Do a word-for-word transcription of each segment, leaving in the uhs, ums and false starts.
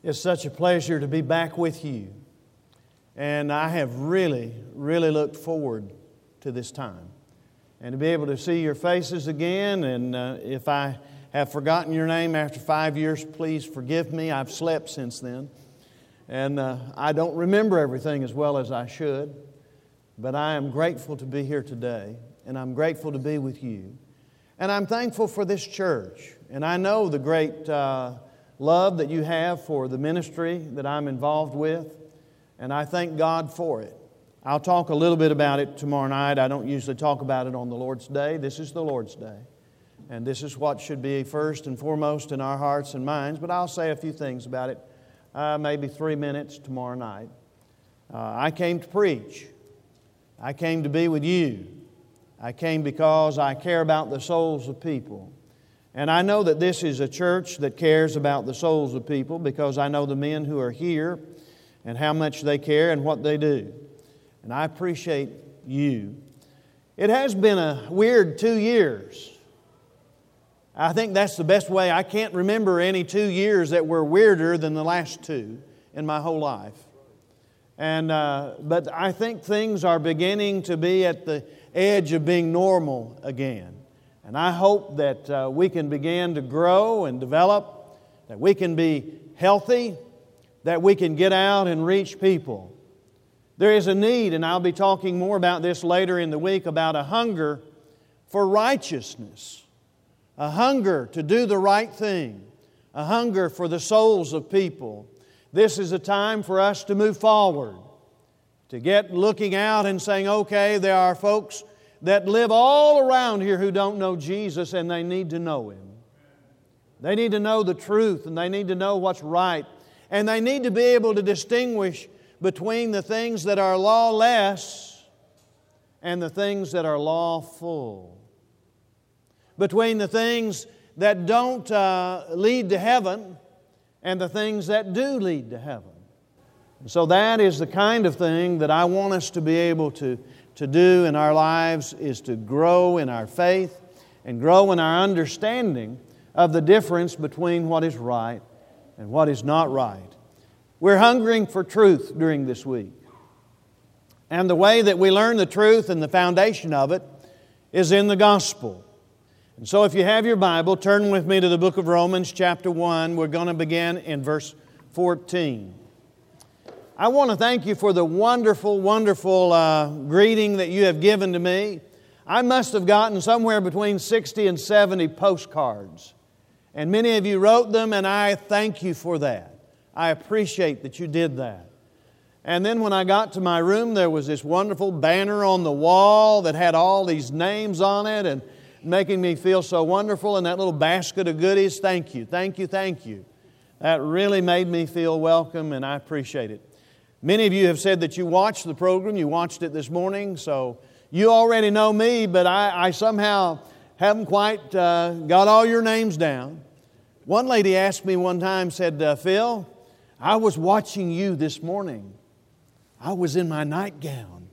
It's such a pleasure to be back with you. And I have really, really looked forward to this time. And to be able to see your faces again. And uh, if I have forgotten your name after five years, please forgive me. I've slept since then. And uh, I don't remember everything as well as I should. But I am grateful to be here today. And I'm grateful to be with you. And I'm thankful for this church. And I know the great uh, love that you have for the ministry that I'm involved with. And I thank God for it. I'll talk a little bit about it tomorrow night. I don't usually talk about it on the Lord's Day. This is the Lord's Day. And this is what should be first and foremost in our hearts and minds. But I'll say a few things about it, uh, maybe three minutes tomorrow night. Uh, I came to preach. I came to be with you. I came because I care about the souls of people. And I know that this is a church that cares about the souls of people because I know the men who are here and how much they care and what they do. And I appreciate you. It has been a weird two years. I think that's the best way. I can't remember any two years that were weirder than the last two in my whole life. And uh, but I think things are beginning to be at the edge of being normal again. And I hope that uh, we can begin to grow and develop, that we can be healthy, that we can get out and reach people. There is a need, and I'll be talking more about this later in the week, about a hunger for righteousness, a hunger to do the right thing, a hunger for the souls of people. This is a time for us to move forward, to get looking out and saying, okay, there are folks that live all around here who don't know Jesus, and they need to know Him. They need to know the truth, and they need to know what's right. And they need to be able to distinguish between the things that are lawless and the things that are lawful. Between the things that don't uh, lead to heaven and the things that do lead to heaven. And so that is the kind of thing that I want us to be able to to do in our lives, is to grow in our faith and grow in our understanding of the difference between what is right and what is not right. We're hungering for truth during this week. And the way that we learn the truth and the foundation of it is in the gospel. And so if you have your Bible, turn with me to the book of Romans chapter one. We're going to begin in verse fourteen. I want to thank you for the wonderful, wonderful uh, greeting that you have given to me. I must have gotten somewhere between sixty and seventy postcards. And many of you wrote them, and I thank you for that. I appreciate that you did that. And then when I got to my room, there was this wonderful banner on the wall that had all these names on it and making me feel so wonderful. And that little basket of goodies, thank you, thank you, thank you. That really made me feel welcome, and I appreciate it. Many of you have said that you watched the program. You watched it this morning, so you already know me, but I, I somehow haven't quite uh, got all your names down. One lady asked me one time, said, uh, Phil, I was watching you this morning. I was in my nightgown.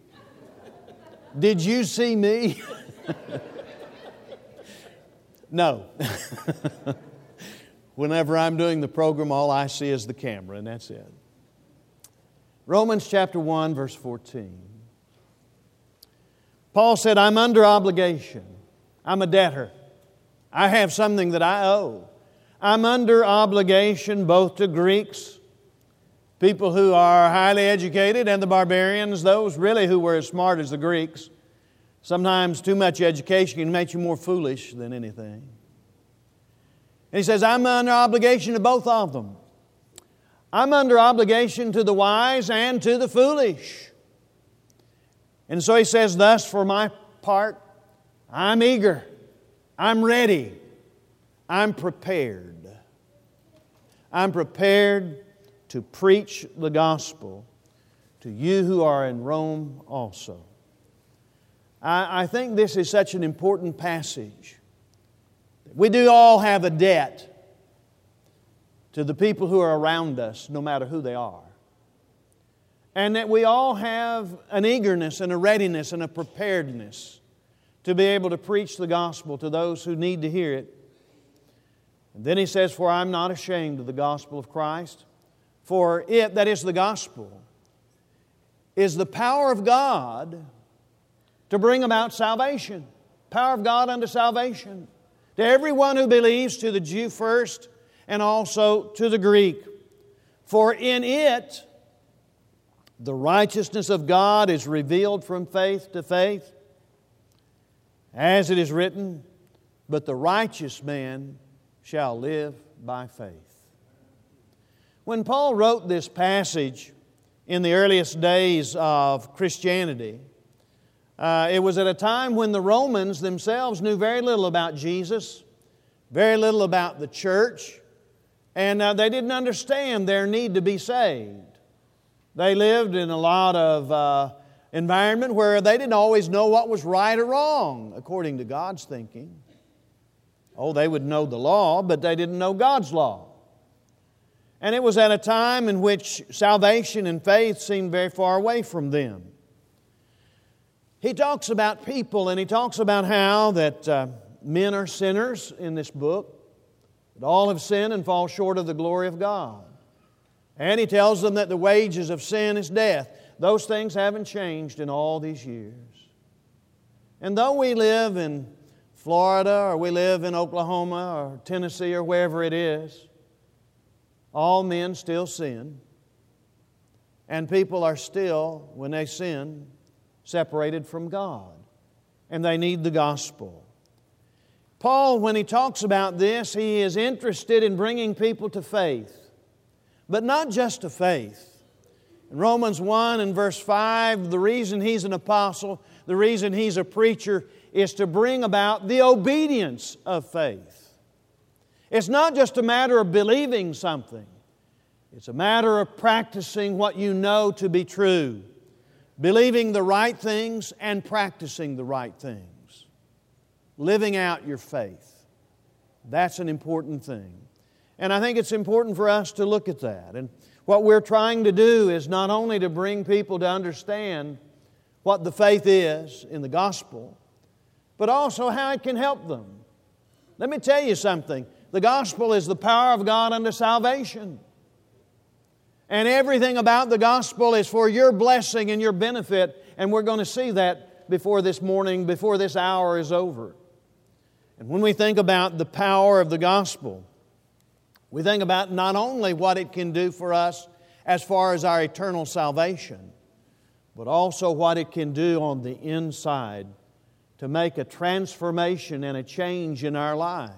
Did you see me? No. Whenever I'm doing the program, all I see is the camera, and that's it. Romans chapter one, verse fourteen. Paul said, I'm under obligation. I'm a debtor. I have something that I owe. I'm under obligation both to Greeks, people who are highly educated, and the barbarians, those really who were as smart as the Greeks. Sometimes too much education can make you more foolish than anything. And he says, I'm under obligation to both of them. I'm under obligation to the wise and to the foolish. And so he says, thus for my part, I'm eager, I'm ready, I'm prepared. I'm prepared to preach the gospel to you who are in Rome also. I, I think this is such an important passage. We do all have a debt to the people who are around us, no matter who they are. And that we all have an eagerness and a readiness and a preparedness to be able to preach the gospel to those who need to hear it. And then he says, for I'm not ashamed of the gospel of Christ, For it, that is the gospel, is the power of God to bring about salvation. Power of God unto salvation. To everyone who believes, to the Jew first, and also to the Greek. For in it, the righteousness of God is revealed from faith to faith. As it is written, but the righteous man shall live by faith. When Paul wrote this passage in the earliest days of Christianity, uh, it was at a time when the Romans themselves knew very little about Jesus, very little about the church, and uh, they didn't understand their need to be saved. They lived in a lot of uh, environment where they didn't always know what was right or wrong according to God's thinking. Oh, they would know the law, but they didn't know God's law. And it was at a time in which salvation and faith seemed very far away from them. He talks about people, and he talks about how that uh, men are sinners in this book, that all have sinned and fall short of the glory of God. And he tells them that the wages of sin is death. Those things haven't changed in all these years. And though we live in Florida, or we live in Oklahoma, or Tennessee, or wherever it is, all men still sin. And people are still, when they sin, separated from God. And they need the gospel. Paul, when he talks about this, he is interested in bringing people to faith. But not just to faith. In Romans one and verse five, the reason he's an apostle, the reason he's a preacher, is to bring about the obedience of faith. It's not just a matter of believing something. It's a matter of practicing what you know to be true. Believing the right things and practicing the right things. Living out your faith. That's an important thing. And I think it's important for us to look at that. And what we're trying to do is not only to bring people to understand what the faith is in the gospel, but also how it can help them. Let me tell you something. The gospel is the power of God unto salvation. And everything about the gospel is for your blessing and your benefit. And we're going to see that before this morning, before this hour is over. And when we think about the power of the gospel, we think about not only what it can do for us as far as our eternal salvation, but also what it can do on the inside to make a transformation and a change in our lives.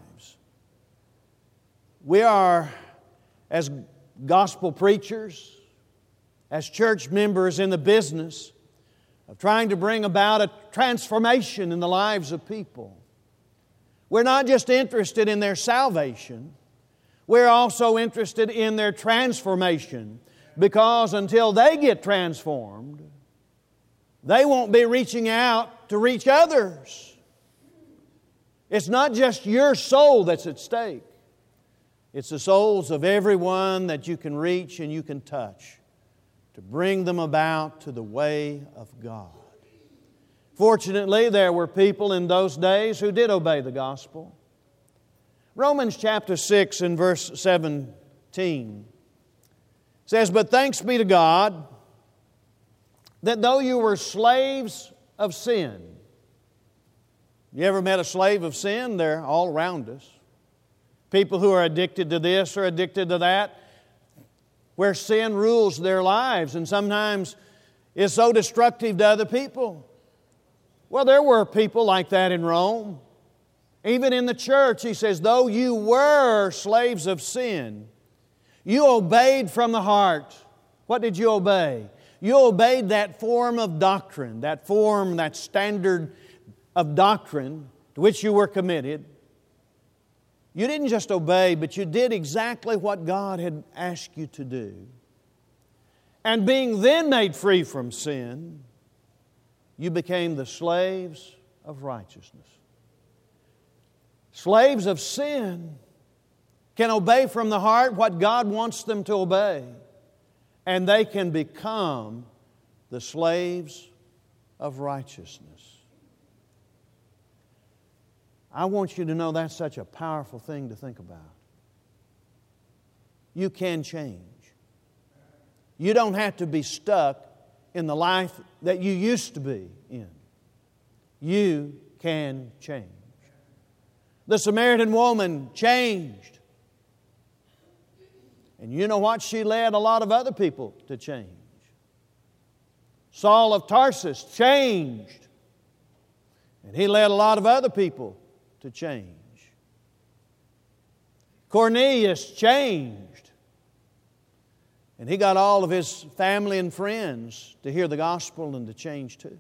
We are, as gospel preachers, as church members, in the business of trying to bring about a transformation in the lives of people. We're not just interested in their salvation, we're also interested in their transformation, because until they get transformed, they won't be reaching out to reach others. It's not just your soul that's at stake. It's the souls of everyone that you can reach and you can touch to bring them about to the way of God. Fortunately, there were people in those days who did obey the gospel. Romans chapter six and verse seventeen says, "But thanks be to God that though you were slaves of sin." You ever met a slave of sin? They're all around us. People who are addicted to this or addicted to that, where sin rules their lives and sometimes is so destructive to other people. Well, there were people like that in Rome. Even in the church, he says, though you were slaves of sin, you obeyed from the heart. What did you obey? You obeyed that form of doctrine, that form, that standard of doctrine to which you were committed. You didn't just obey, but you did exactly what God had asked you to do. And being then made free from sin, you became the slaves of righteousness. Slaves of sin can obey from the heart what God wants them to obey, and they can become the slaves of righteousness. I want you to know that's such a powerful thing to think about. You can change. You don't have to be stuck in the life that you used to be in. You can change. The Samaritan woman changed. And you know what? She led a lot of other people to change. Saul of Tarsus changed. And he led a lot of other people to change. Cornelius changed. And he got all of his family and friends to hear the gospel and to change too.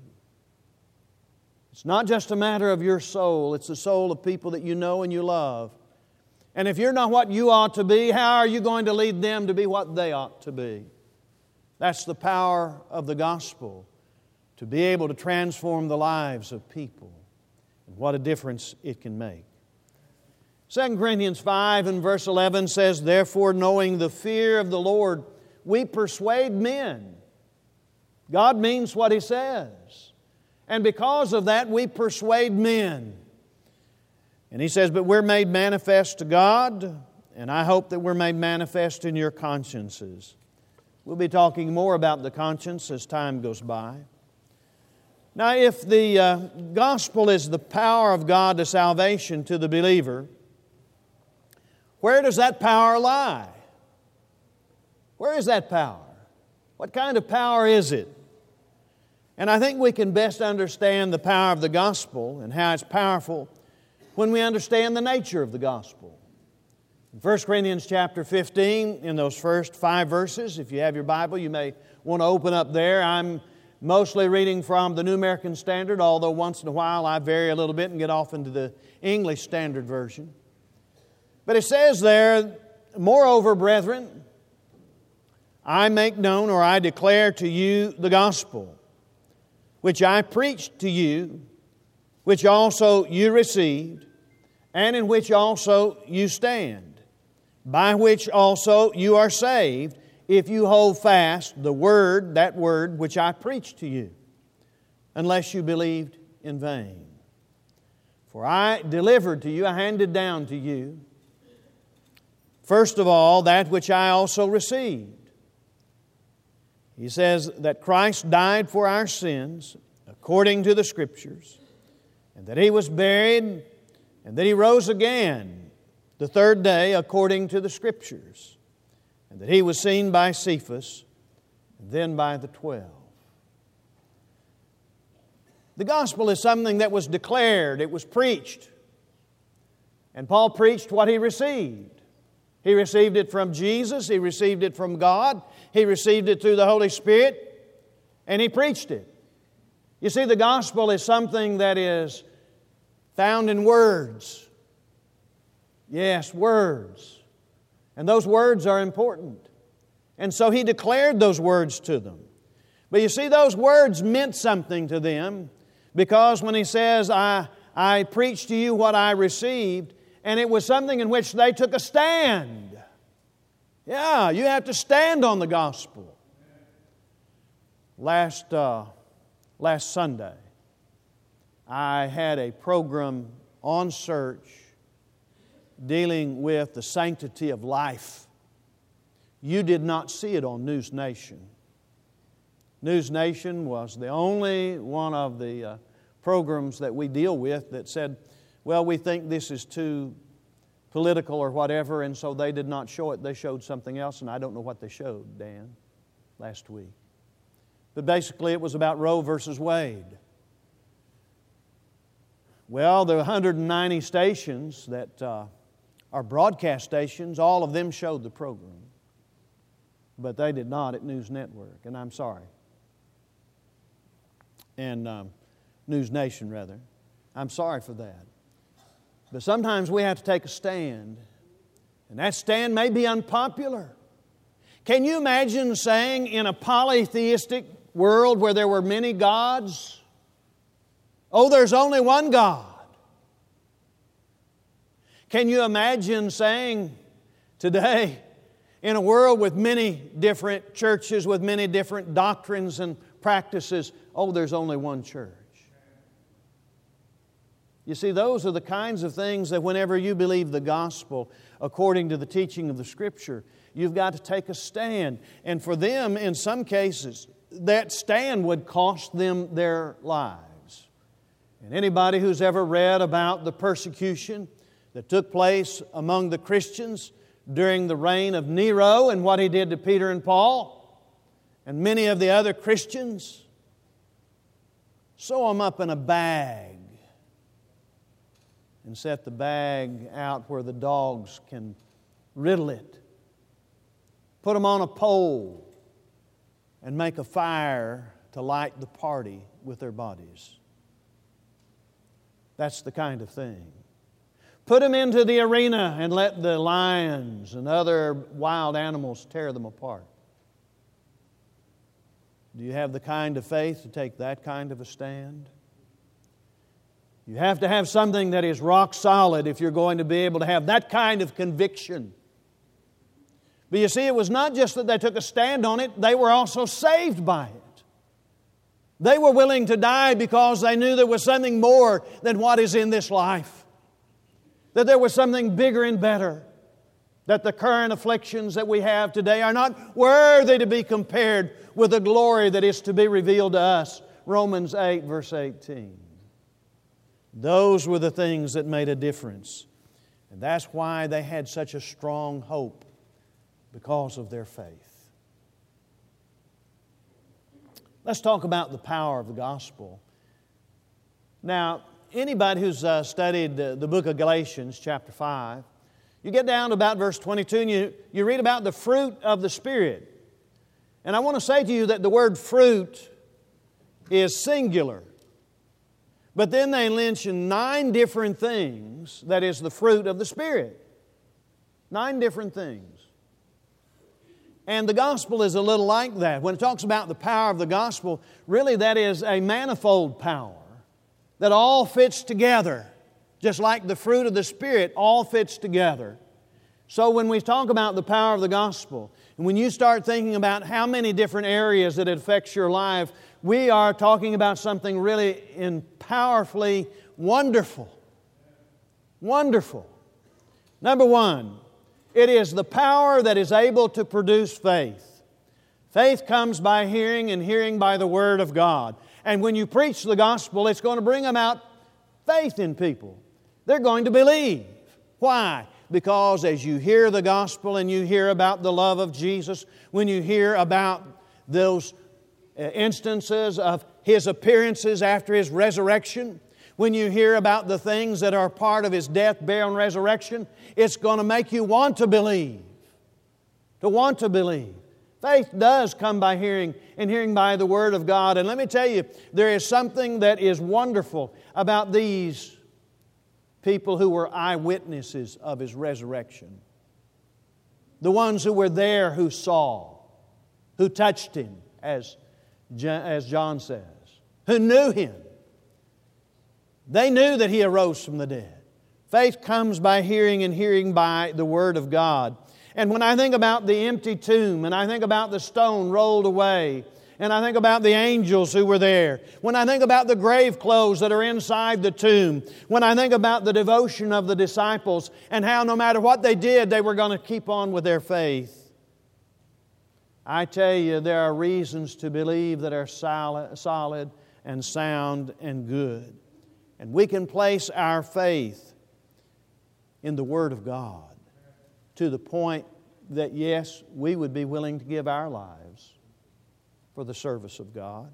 It's not just a matter of your soul. It's the soul of people that you know and you love. And if you're not what you ought to be, how are you going to lead them to be what they ought to be? That's the power of the gospel, to be able to transform the lives of people. And what a difference it can make. Second Corinthians five and verse eleven says, "Therefore, knowing the fear of the Lord, we persuade men." God means what He says. And because of that, we persuade men. And he says, "But we're made manifest to God, and I hope that we're made manifest in your consciences." We'll be talking more about the conscience as time goes by. Now, if the uh, gospel is the power of God to salvation to the believer, where does that power lie? Where is that power? What kind of power is it? And I think we can best understand the power of the gospel and how it's powerful when we understand the nature of the gospel. In First Corinthians chapter fifteen, in those first five verses, if you have your Bible, you may want to open up there. I'm mostly reading from the New American Standard, although once in a while I vary a little bit and get off into the English Standard Version. But it says there, "Moreover, brethren, I make known or I declare to you the gospel, which I preached to you, which also you received, and in which also you stand, by which also you are saved, if you hold fast the word, that word which I preached to you, unless you believed in vain. For I delivered to you, I handed down to you, first of all, that which I also received." He says that Christ died for our sins according to the Scriptures, and that He was buried, and that He rose again the third day according to the Scriptures, and that He was seen by Cephas, and then by the twelve. The gospel is something that was declared, it was preached. And Paul preached what he received. He received it from Jesus, he received it from God, he received it through the Holy Spirit, and he preached it. You see, the gospel is something that is found in words. Yes, words. And those words are important. And so he declared those words to them. But you see, those words meant something to them, because when he says, I, I preached to you what I received, and it was something in which they took a stand. Yeah, you have to stand on the gospel. Last, uh, last Sunday, I had a program on search dealing with the sanctity of life. You did not see it on News Nation. News Nation was the only one of the uh, programs that we deal with that said, well, we think this is too political or whatever, and so they did not show it. They showed something else, and I don't know what they showed, Dan, last week. But basically it was about Roe versus Wade. Well, the one hundred ninety stations that uh, are broadcast stations, all of them showed the program. But they did not at News Network, and I'm sorry. And um, News Nation, rather. I'm sorry for that. But sometimes we have to take a stand, and that stand may be unpopular. Can you imagine saying in a polytheistic world where there were many gods, oh, there's only one God? Can you imagine saying today, in a world with many different churches, with many different doctrines and practices, oh, there's only one church? You see, those are the kinds of things that whenever you believe the gospel according to the teaching of the Scripture, You've got to take a stand. And for them, in some cases, that stand would cost them their lives. And anybody who's ever read about the persecution that took place among the Christians during the reign of Nero and what he did to Peter and Paul and many of the other Christians, sew them up in a bag and set the bag out where the dogs can riddle it. Put them on a pole and make a fire to light the party with their bodies. That's the kind of thing. Put them into the arena and let the lions and other wild animals tear them apart. Do you have the kind of faith to take that kind of a stand? You have to have something that is rock solid if you're going to be able to have that kind of conviction. But you see, it was not just that they took a stand on it, they were also saved by it. They were willing to die because they knew there was something more than what is in this life. That there was something bigger and better. That the current afflictions that we have today are not worthy to be compared with the glory that is to be revealed to us. Romans eight, verse eighteen. Those were the things that made a difference. And that's why they had such a strong hope, because of their faith. Let's talk about the power of the gospel. Now, anybody who's uh, studied uh, the book of Galatians, chapter five, you get down to about verse twenty-two and you, you read about the fruit of the Spirit. And I want to say to you that the word fruit is singular. But then they mention nine different things that is the fruit of the Spirit. Nine different things. And the gospel is a little like that. When it talks about the power of the gospel, really that is a manifold power that all fits together. Just like the fruit of the Spirit all fits together. So when we talk about the power of the gospel, and when you start thinking about how many different areas that it affects your life, we are talking about something really in powerfully wonderful. Wonderful. Number one, it is the power that is able to produce faith. Faith comes by hearing, and hearing by the Word of God. And when you preach the gospel, it's going to bring about faith in people. They're going to believe. Why? Because as you hear the gospel and you hear about the love of Jesus, when you hear about those instances of His appearances after His resurrection, when you hear about the things that are part of His death, burial, and resurrection, it's going to make you want to believe. To want to believe. Faith does come by hearing, and hearing by the Word of God. And let me tell you, there is something that is wonderful about these people who were eyewitnesses of His resurrection. The ones who were there, who saw, who touched Him, as, as John says, who knew Him. They knew that He arose from the dead. Faith comes by hearing, and hearing by the Word of God. And when I think about the empty tomb, and I think about the stone rolled away, and I think about the angels who were there, when I think about the grave clothes that are inside the tomb, when I think about the devotion of the disciples, and how no matter what they did, they were going to keep on with their faith, I tell you, there are reasons to believe that are solid, solid and sound and good. And we can place our faith in the Word of God to the point that, yes, we would be willing to give our lives for the service of God.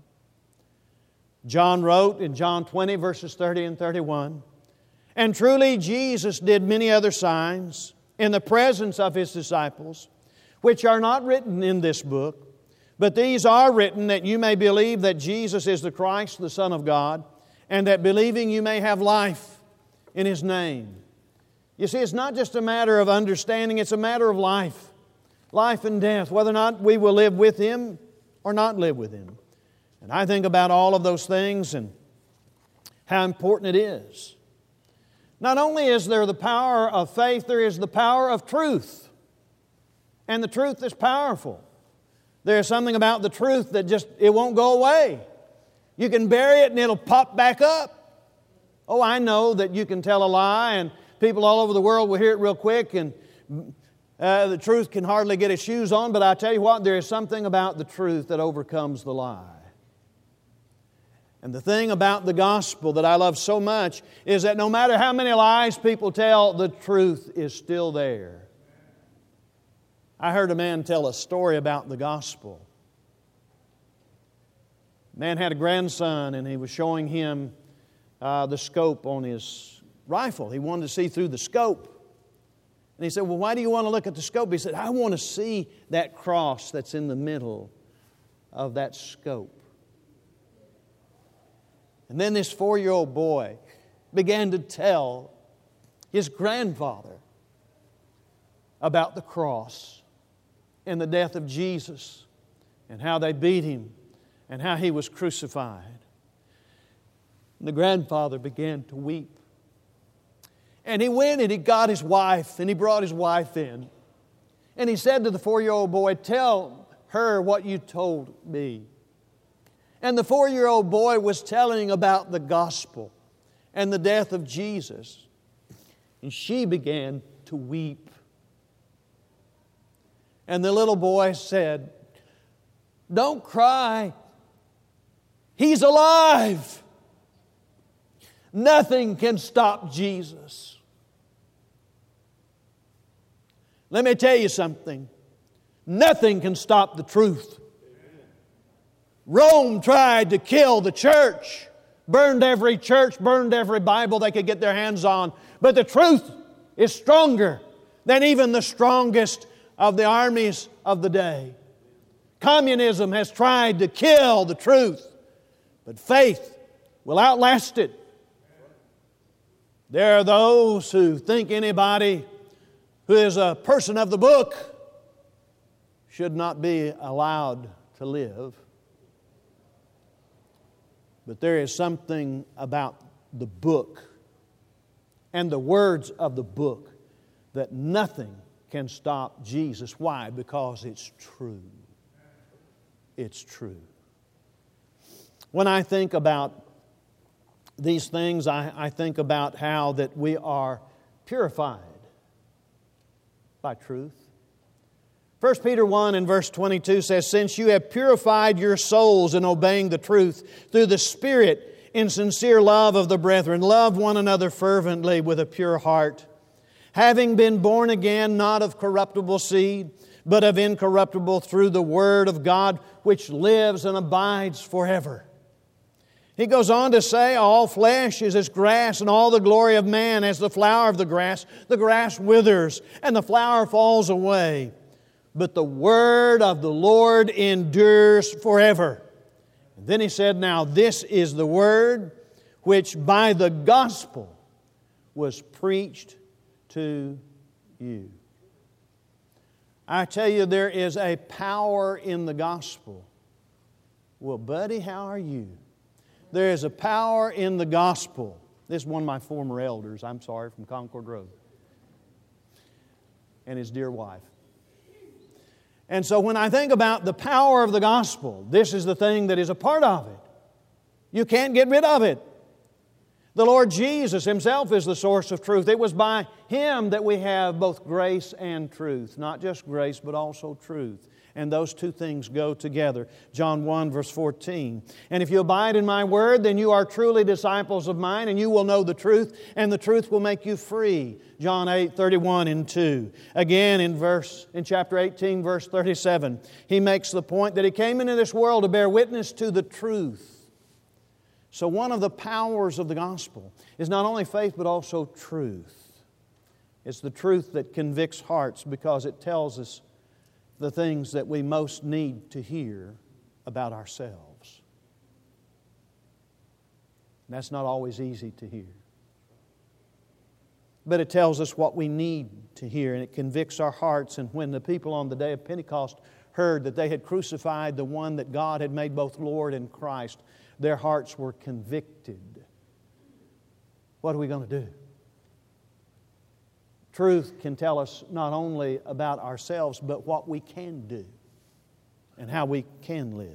John wrote in John twenty, verses thirty and thirty-one, "And truly Jesus did many other signs in the presence of His disciples, which are not written in this book, but these are written that you may believe that Jesus is the Christ, the Son of God, and that believing you may have life in His name." You see, it's not just a matter of understanding, it's a matter of life. Life and death, whether or not we will live with Him or not live with Him. And I think about all of those things and how important it is. Not only is there the power of faith, there is the power of truth. And the truth is powerful. There's something about the truth that just, it won't go away. You can bury it and it'll pop back up. Oh, I know that you can tell a lie and people all over the world will hear it real quick and Uh, the truth can hardly get its shoes on, but I tell you what, there is something about the truth that overcomes the lie. And the thing about the gospel that I love so much is that no matter how many lies people tell, the truth is still there. I heard a man tell a story about the gospel. A man had a grandson and he was showing him uh, the scope on his rifle. He wanted to see through the scope. And he said, well, why do you want to look at the scope? He said, I want to see that cross that's in the middle of that scope. And then this four-year-old boy began to tell his grandfather about the cross and the death of Jesus and how they beat Him and how He was crucified. And the grandfather began to weep. And he went and he got his wife and he brought his wife in. And he said to the four-year-old boy, tell her what you told me. And the four-year-old boy was telling about the gospel and the death of Jesus. And she began to weep. And the little boy said, don't cry. He's alive. Nothing can stop Jesus. Let me tell you something. Nothing can stop the truth. Rome tried to kill the church, burned every church, burned every Bible they could get their hands on. But the truth is stronger than even the strongest of the armies of the day. Communism has tried to kill the truth, but faith will outlast it. There are those who think anybody who is a person of the book should not be allowed to live. But there is something about the book and the words of the book that nothing can stop Jesus. Why? Because it's true. It's true. When I think about these things, I, I think about how that we are purified by truth. First Peter one and verse twenty-two says, since you have purified your souls in obeying the truth through the Spirit in sincere love of the brethren, love one another fervently with a pure heart, having been born again, not of corruptible seed, but of incorruptible through the Word of God, which lives and abides forever. He goes on to say, all flesh is as grass, and all the glory of man as the flower of the grass. The grass withers, and the flower falls away. But the word of the Lord endures forever. And then he said, now this is the word which by the gospel was preached to you. I tell you, there is a power in the gospel. Well, buddy, how are you? There is a power in the gospel. This is one of my former elders, I'm sorry, from Concord Road. And his dear wife. And so when I think about the power of the gospel, this is the thing that is a part of it. You can't get rid of it. The Lord Jesus Himself is the source of truth. It was by Him that we have both grace and truth. Not just grace, but also truth. And those two things go together. John one, verse fourteen. And if you abide in my word, then you are truly disciples of mine, and you will know the truth, and the truth will make you free. John eight, thirty-one and two. Again in verse in chapter eighteen, verse thirty-seven, He makes the point that He came into this world to bear witness to the truth. So one of the powers of the gospel is not only faith, but also truth. It's the truth that convicts hearts because it tells us the things that we most need to hear about ourselves. And that's not always easy to hear. But it tells us what we need to hear, and it convicts our hearts. And when the people on the day of Pentecost heard that they had crucified the one that God had made both Lord and Christ, their hearts were convicted. What are we going to do? Truth can tell us not only about ourselves, but what we can do and how we can live.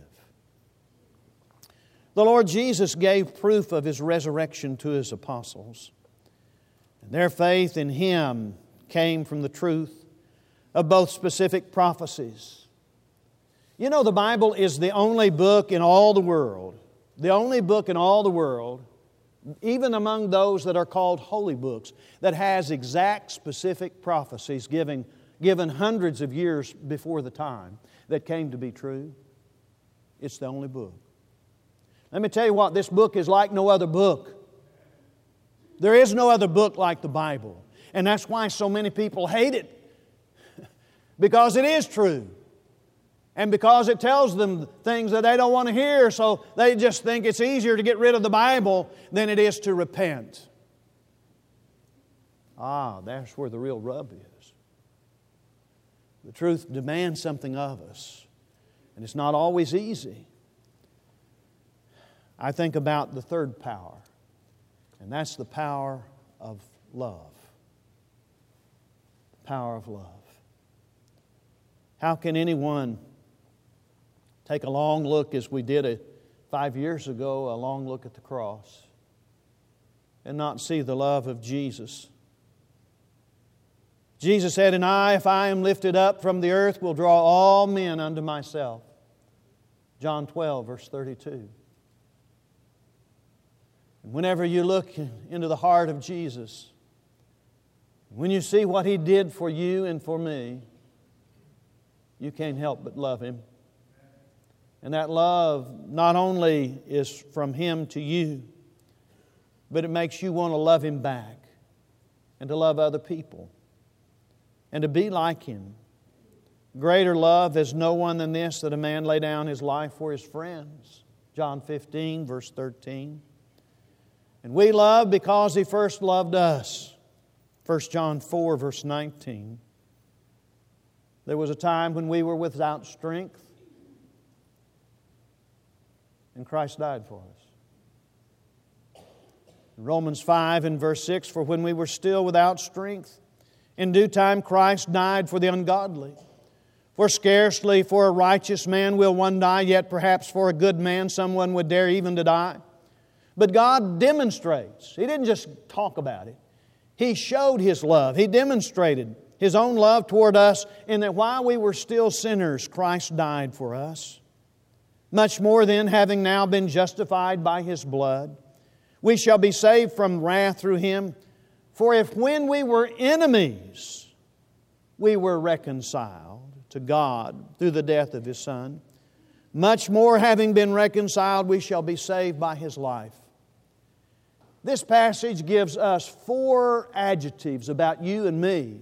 The Lord Jesus gave proof of His resurrection to His apostles. And their faith in Him came from the truth of both specific prophecies. You know, the Bible is the only book in all the world, the only book in all the world, even among those that are called holy books, that has exact specific prophecies given, given hundreds of years before the time that came to be true. It's the only book. Let me tell you what, this book is like no other book. There is no other book like the Bible. And that's why so many people hate it. Because it is true. And because it tells them things that they don't want to hear, so they just think it's easier to get rid of the Bible than it is to repent. Ah, that's where the real rub is. The truth demands something of us. And it's not always easy. I think about the third power. And that's the power of love. The power of love. How can anyone take a long look, as we did a, five years ago, a long look at the cross, and not see the love of Jesus? Jesus said, "And I, if I am lifted up from the earth, will draw all men unto myself." John twelve, verse thirty-two. And whenever you look into the heart of Jesus, when you see what He did for you and for me, you can't help but love Him. And that love not only is from Him to you, but it makes you want to love Him back and to love other people and to be like Him. Greater love is no one than this, that a man lay down his life for his friends. John fifteen, verse thirteen. And we love because He first loved us. First John four, verse nineteen. There was a time when we were without strength, and Christ died for us. Romans five and verse six, for when we were still without strength, in due time Christ died for the ungodly. For scarcely for a righteous man will one die, yet perhaps for a good man someone would dare even to die. But God demonstrates. He didn't just talk about it. He showed His love. He demonstrated His own love toward us in that while we were still sinners, Christ died for us. Much more then, having now been justified by His blood, we shall be saved from wrath through Him. For if when we were enemies, we were reconciled to God through the death of His Son, much more having been reconciled, we shall be saved by His life. This passage gives us four adjectives about you and me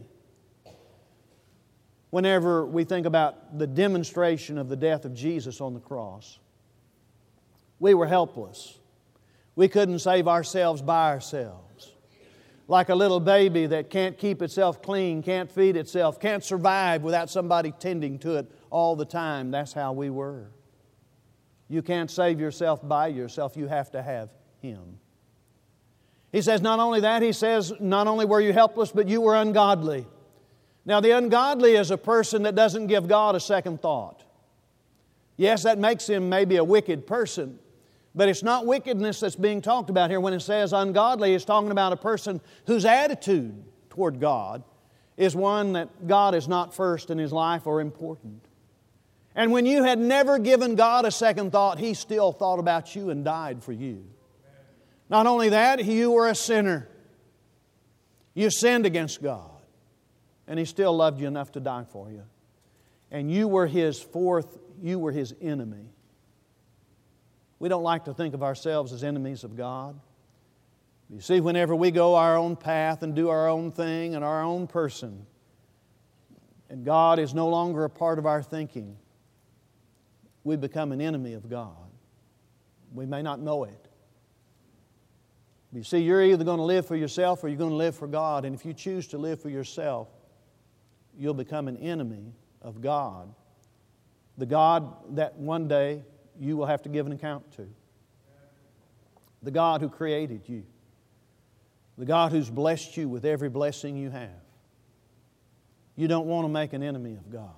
whenever we think about the demonstration of the death of Jesus on the cross. We were helpless. We couldn't save ourselves by ourselves. Like a little baby that can't keep itself clean, can't feed itself, can't survive without somebody tending to it all the time. That's how we were. You can't save yourself by yourself. You have to have Him. He says not only that, He says not only were you helpless, but you were ungodly. Now the ungodly is a person that doesn't give God a second thought. Yes, that makes him maybe a wicked person, but it's not wickedness that's being talked about here. When it says ungodly, it's talking about a person whose attitude toward God is one that God is not first in his life or important. And when you had never given God a second thought, He still thought about you and died for you. Not only that, you were a sinner. You sinned against God. And He still loved you enough to die for you. And you were His fourth, you were His enemy. We don't like to think of ourselves as enemies of God. You see, whenever we go our own path and do our own thing and our own person, and God is no longer a part of our thinking, we become an enemy of God. We may not know it. You see, you're either going to live for yourself or you're going to live for God. And if you choose to live for yourself, you'll become an enemy of God. The God that one day you will have to give an account to. The God who created you. The God who's blessed you with every blessing you have. You don't want to make an enemy of God.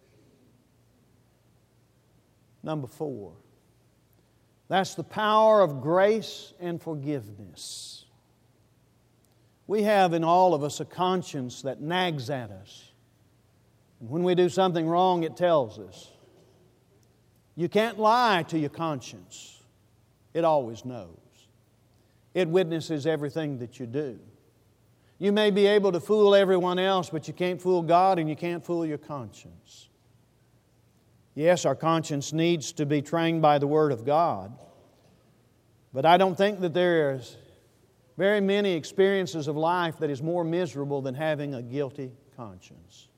Number four. That's the power of grace and forgiveness. We have in all of us a conscience that nags at us. And when we do something wrong, it tells us. You can't lie to your conscience. It always knows. It witnesses everything that you do. You may be able to fool everyone else, but you can't fool God and you can't fool your conscience. Yes, our conscience needs to be trained by the Word of God. But I don't think that there's very many experiences of life that is more miserable than having a guilty conscience.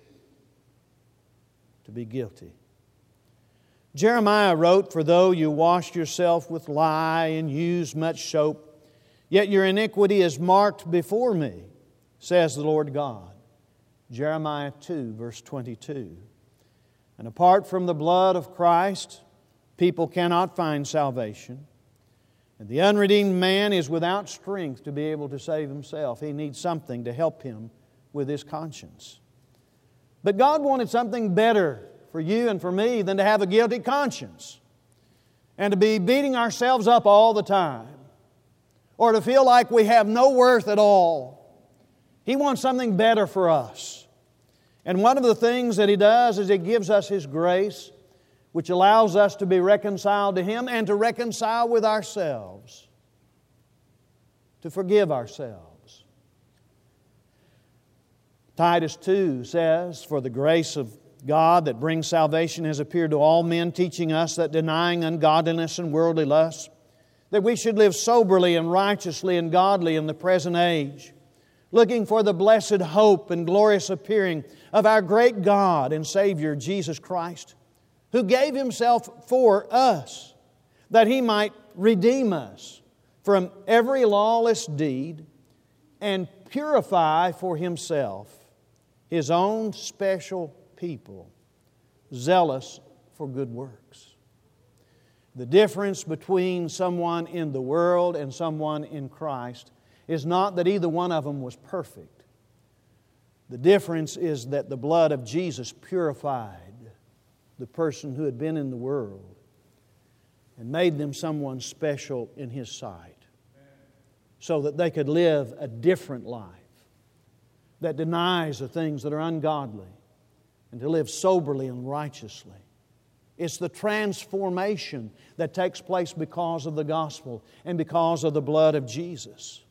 To be guilty. Jeremiah wrote, "For though you washed yourself with lye and used much soap, yet your iniquity is marked before me, says the Lord God." Jeremiah two, verse twenty-two. And apart from the blood of Christ, people cannot find salvation. And the unredeemed man is without strength to be able to save himself. He needs something to help him with his conscience. But God wanted something better for you and for me than to have a guilty conscience and to be beating ourselves up all the time or to feel like we have no worth at all. He wants something better for us. And one of the things that He does is He gives us His grace, which allows us to be reconciled to Him and to reconcile with ourselves, to forgive ourselves. Titus two says, "For the grace of God that brings salvation has appeared to all men, teaching us that denying ungodliness and worldly lusts, that we should live soberly and righteously and godly in the present age, looking for the blessed hope and glorious appearing of our great God and Savior Jesus Christ, who gave Himself for us, that He might redeem us from every lawless deed and purify for Himself His own special people, zealous for good works." The difference between someone in the world and someone in Christ is not that either one of them was perfect. The difference is that the blood of Jesus purified the person who had been in the world and made them someone special in His sight so that they could live a different life that denies the things that are ungodly and to live soberly and righteously. It's the transformation that takes place because of the gospel and because of the blood of Jesus.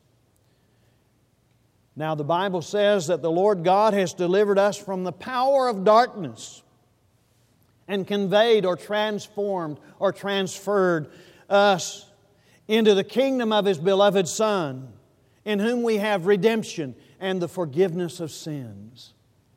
Now, the Bible says that the Lord God has delivered us from the power of darkness and conveyed or transformed or transferred us into the kingdom of His beloved Son, in whom we have redemption and the forgiveness of sins.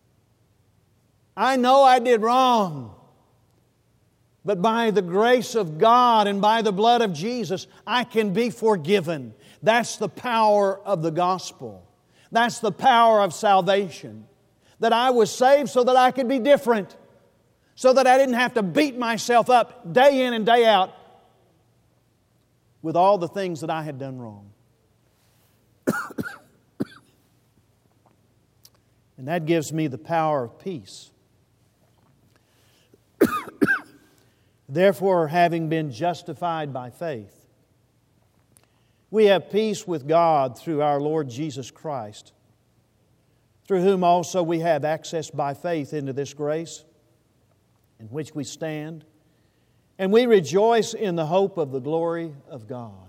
I know I did wrong, but by the grace of God and by the blood of Jesus, I can be forgiven. That's the power of the gospel. That's the power of salvation. That I was saved so that I could be different. So that I didn't have to beat myself up day in and day out with all the things that I had done wrong. And that gives me the power of peace. Therefore, having been justified by faith, we have peace with God through our Lord Jesus Christ, through whom also we have access by faith into this grace in which we stand, and we rejoice in the hope of the glory of God.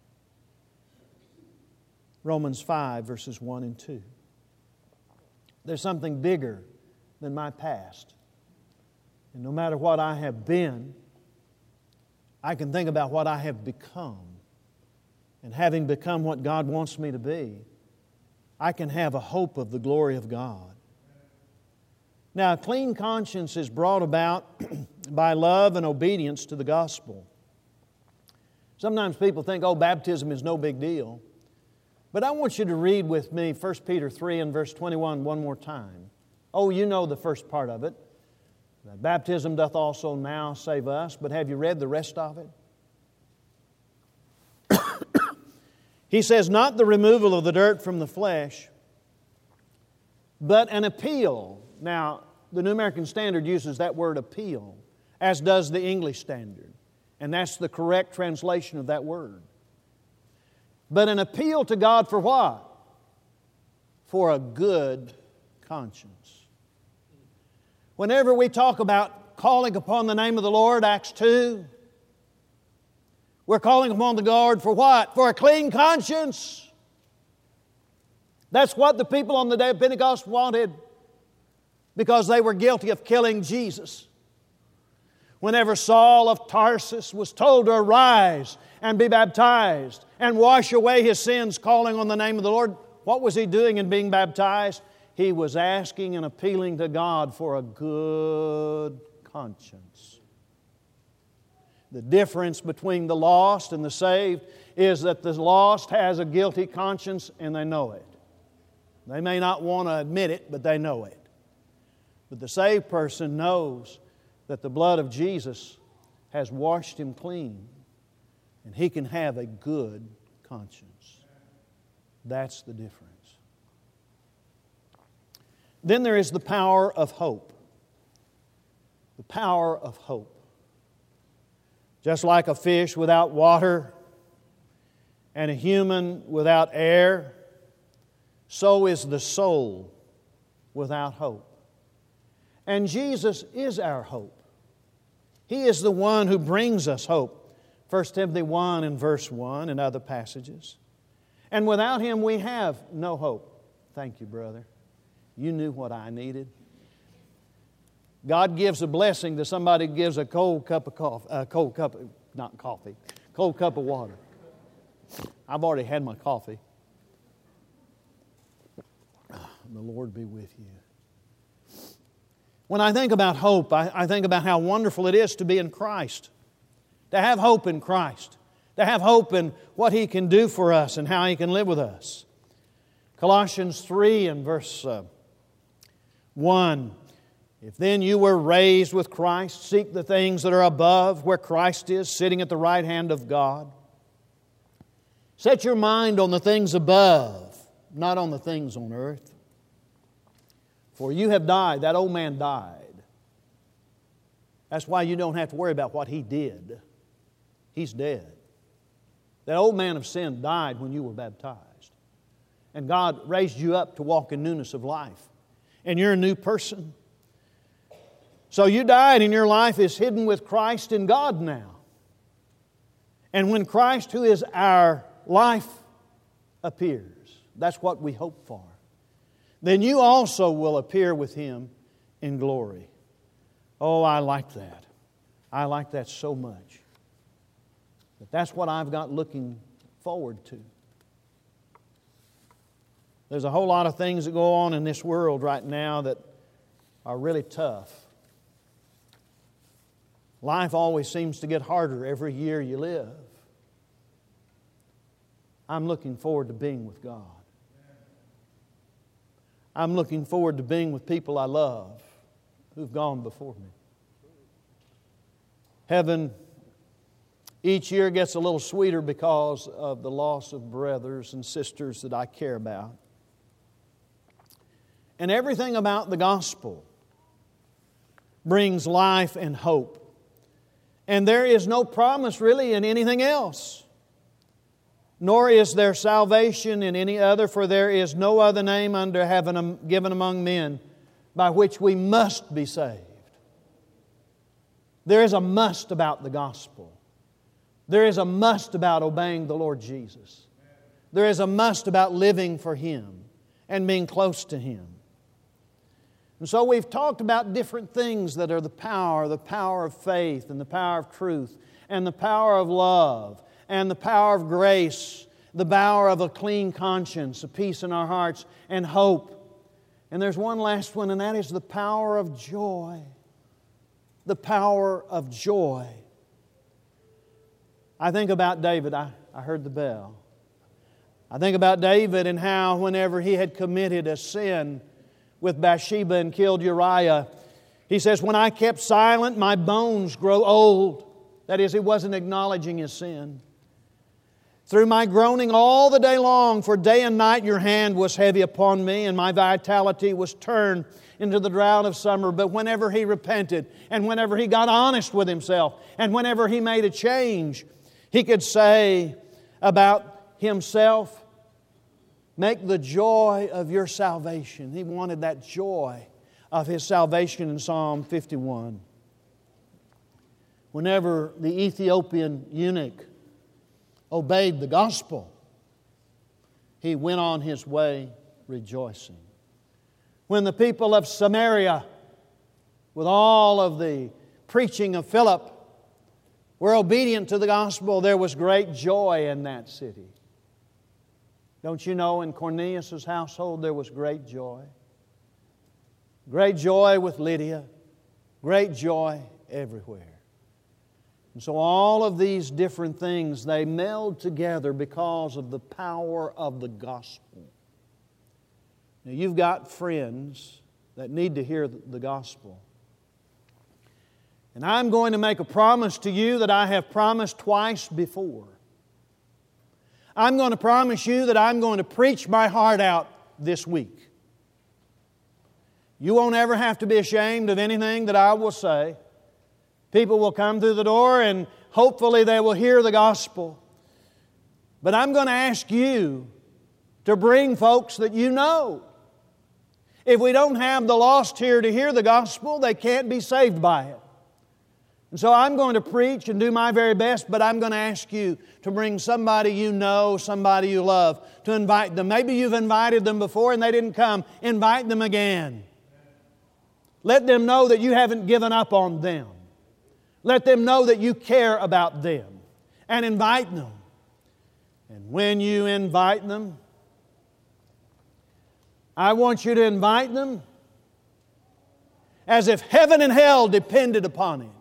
Romans five, verses one and two. There's something bigger than my past. And no matter what I have been, I can think about what I have become. And having become what God wants me to be, I can have a hope of the glory of God. Now, a clean conscience is brought about by love and obedience to the gospel. Sometimes people think, oh, baptism is no big deal. But I want you to read with me First Peter three and verse twenty-one one more time. Oh, you know the first part of it. That baptism doth also now save us, but have you read the rest of it? He says, not the removal of the dirt from the flesh, but an appeal. Now, the New American Standard uses that word appeal, as does the English Standard. And that's the correct translation of that word. But an appeal to God for what? For a good conscience. Whenever we talk about calling upon the name of the Lord, Acts two, we're calling upon the Lord for what? For a clean conscience. That's what the people on the day of Pentecost wanted, because they were guilty of killing Jesus. Whenever Saul of Tarsus was told to arise and be baptized and wash away his sins, calling on the name of the Lord, what was he doing in being baptized? He was asking and appealing to God for a good conscience. The difference between the lost and the saved is that the lost has a guilty conscience and they know it. They may not want to admit it, but they know it. But the saved person knows that the blood of Jesus has washed him clean, and he can have a good conscience. That's the difference. Then there is the power of hope. The power of hope. Just like a fish without water and a human without air, so is the soul without hope. And Jesus is our hope. He is the one who brings us hope. First Timothy one and verse one and other passages. And without Him we have no hope. Thank you, brother. You knew what I needed. God gives a blessing to somebody who gives a cold cup of coffee, uh, cold cup, of, not coffee, cold cup of water. I've already had my coffee. The Lord be with you. When I think about hope, I, I think about how wonderful it is to be in Christ. To have hope in Christ. To have hope in what He can do for us and how He can live with us. Colossians three and verse uh, one. If then you were raised with Christ, seek the things that are above, where Christ is, sitting at the right hand of God. Set your mind on the things above, not on the things on earth. For you have died. That old man died. That's why you don't have to worry about what he did. He's dead. That old man of sin died when you were baptized. And God raised you up to walk in newness of life. And you're a new person. So you died and your life is hidden with Christ in God now. And when Christ, who is our life, appears, that's what we hope for, then you also will appear with Him in glory. Oh, I like that. I like that so much. But that's what I've got looking forward to. There's a whole lot of things that go on in this world right now that are really tough. Life always seems to get harder every year you live. I'm looking forward to being with God. I'm looking forward to being with people I love who've gone before me. Heaven each year gets a little sweeter because of the loss of brothers and sisters that I care about. And everything about the gospel brings life and hope. And there is no promise really in anything else. Nor is there salvation in any other, for there is no other name under heaven given among men by which we must be saved. There is a must about the gospel. There is a must about obeying the Lord Jesus. There is a must about living for Him and being close to Him. And so we've talked about different things that are the power, the power of faith and the power of truth and the power of love and the power of grace, the power of a clean conscience, a peace in our hearts, and hope. And there's one last one, and that is the power of joy. The power of joy. I think about David. I, I heard the bell. I think about David and how whenever he had committed a sin with Bathsheba and killed Uriah, he says, when I kept silent, my bones grow old. That is, he wasn't acknowledging his sin. Through my groaning all the day long, for day and night your hand was heavy upon me, and my vitality was turned into the drought of summer. But whenever he repented, and whenever he got honest with himself, and whenever he made a change, he could say about himself, make the joy of your salvation. He wanted that joy of His salvation in Psalm fifty-one. Whenever the Ethiopian eunuch obeyed the gospel, he went on his way rejoicing. When the people of Samaria, with all of the preaching of Philip, were obedient to the gospel, there was great joy in that city. Don't you know, in Cornelius' household there was great joy? Great joy with Lydia. Great joy everywhere. And so all of these different things, they meld together because of the power of the gospel. Now, you've got friends that need to hear the gospel. And I'm going to make a promise to you that I have promised twice before. I'm going to promise you that I'm going to preach my heart out this week. You won't ever have to be ashamed of anything that I will say. People will come through the door and hopefully they will hear the gospel. But I'm going to ask you to bring folks that you know. If we don't have the lost here to hear the gospel, they can't be saved by it. And so I'm going to preach and do my very best, but I'm going to ask you to bring somebody you know, somebody you love, to invite them. Maybe you've invited them before and they didn't come. Invite them again. Let them know that you haven't given up on them. Let them know that you care about them. And invite them. And when you invite them, I want you to invite them as if heaven and hell depended upon it.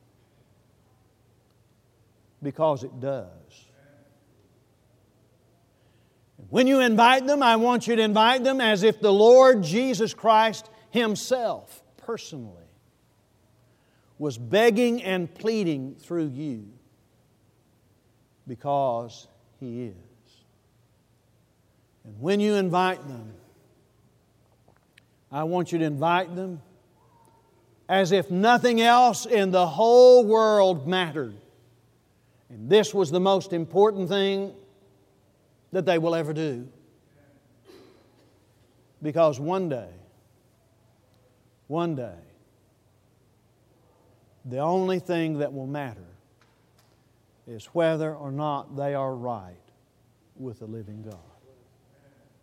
Because it does. When you invite them, I want you to invite them as if the Lord Jesus Christ Himself, personally, was begging and pleading through you. Because He is. And when you invite them, I want you to invite them as if nothing else in the whole world mattered. And this was the most important thing that they will ever do. Because one day, one day, the only thing that will matter is whether or not they are right with the living God.